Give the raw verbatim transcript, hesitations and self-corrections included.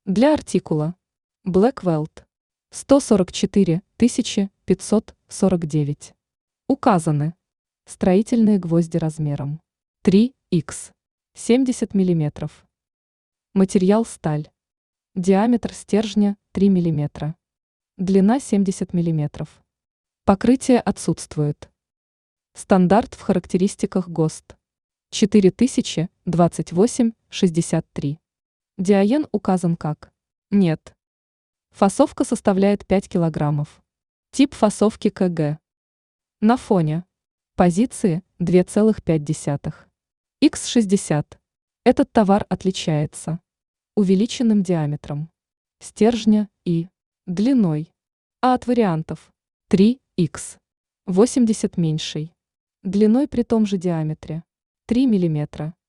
Для артикула Blackweld сто сорок четыре тысячи пятьсот сорок девять. Указаны строительные гвозди размером три икс семьдесят миллиметров. Материал сталь. Диаметр стержня три миллиметра. Длина семьдесят миллиметров. Покрытие отсутствует. Стандарт в характеристиках ГОСТ четыре тысячи двадцать восемь шестьдесят три. Диаен указан как нет. Фасовка составляет пять килограммов. Тип фасовки КГ. На фоне позиции два целых пять десятых. икс шестьдесят. Этот товар отличается увеличенным диаметром стержня и длиной, а от вариантов три икс восемьдесят меньшей длиной при том же диаметре три миллиметра.